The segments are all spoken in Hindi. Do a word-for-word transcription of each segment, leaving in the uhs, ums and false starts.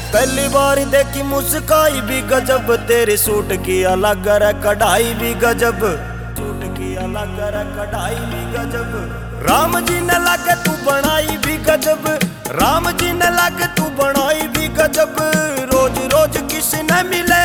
पहली बार देखी मुस्काई भी गजब, तेरे सूट की अलग रे कढ़ाई भी गजब, सूट की अलग रे कढ़ाई भी गजब। राम जी ने लागे तू बनाई भी गजब, राम जी ने लागे तू बनाई भी गजब। रोज रोज किसी न मिले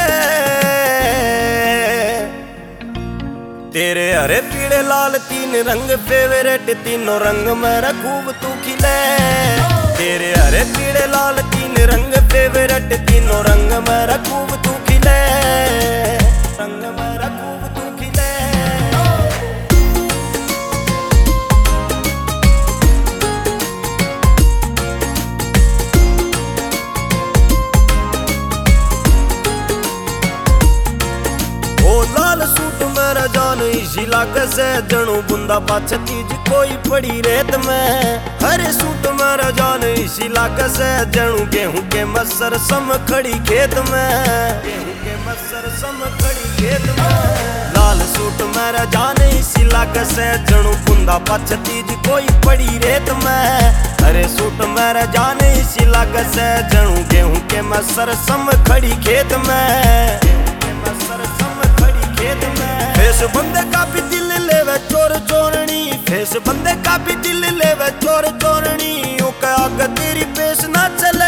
तेरे हरे पीले लाल तीन रंग फेवरेट, तीनों रंग मेरा खूब तू खिले। तेरे हरे पीले लाल तीन रंग फेवरेट, तीनों रंग मेरा खूब तू खिले, रंग मेरा खूब तू खिले। ओ लाल सूट मेरा जान इसी लागे से जणू बुंदा पाछ तीज कोई पड़ी रेत में। हरे सूट मेरा जान इसी लागे से जणू गेहूं के मसर सम खड़ी खेत में, गेहूं के मसर सम खड़ी खेत में। लाल सूट मेरा जान इसी लागे से जणू बुंदा पाछ तीज कोई पड़ी रेत में। हरे सूट मेरा जान इसी लागे से जणू गेहूं के मसर सम खड़ी खेत में, गेहूं के मसर सम खड़ी खेत में। फेस बंदे का भी दिल लेवे चोर चोरनी, फेस बंदे का भी दिल लेवे चोर चोरनी। ओ क्या तेरी पेश ना चले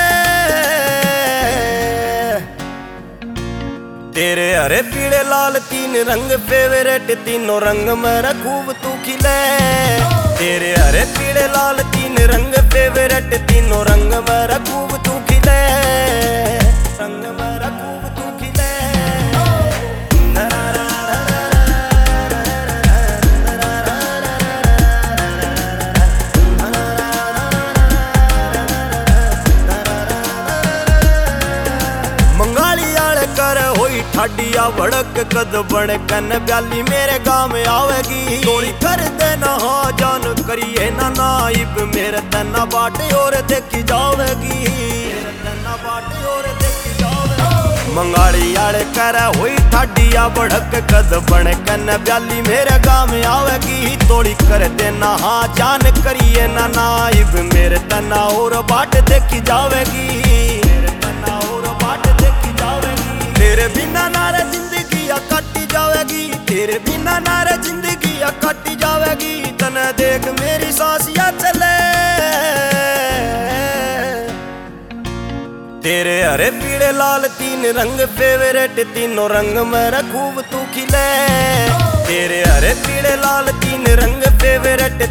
तेरे हरे पीले लाल तीन रंग फेवरेट, तीनों रंग मेरा खूब तू खिले। तेरे हरे पीले लाल तीन रंग फेवरेट, तीनों रंग मेरा खूब तू खिले, रंग मेरा खूब तू खिले। ठाडिया भड़क कद बन कन ब्याली मेरे गांव में आवेगी। थोड़ी कर देना हाँ जान करिए ना नाइब, मेरे तना बाटे और देखी जावेगी, मेरे तना बाटे और देखी जावेगी। मंगाली आड़े कर हुई ठाडिया भड़क कद बन कन ब्याली मेरे गांव में आवेगी। थोड़ी कर देना हाँ जान करिए ना नाइब, मेरे तना और बाट देखी जावेगी, मेरे तना और बाट देखी जावेगी। तेरे बिना नारे जिंदगी या कटी जावेगी, तेरे बिना नारे जिंदगी या कटी जावेगी। तने देख मेरी सांस या चले तेरे हरे पीले लाल तीन रंग फेवरेट, तीनों रंग मेरा खूब तू खिले। तेरे हरे पीले लाल तीन रंग फेवरेट,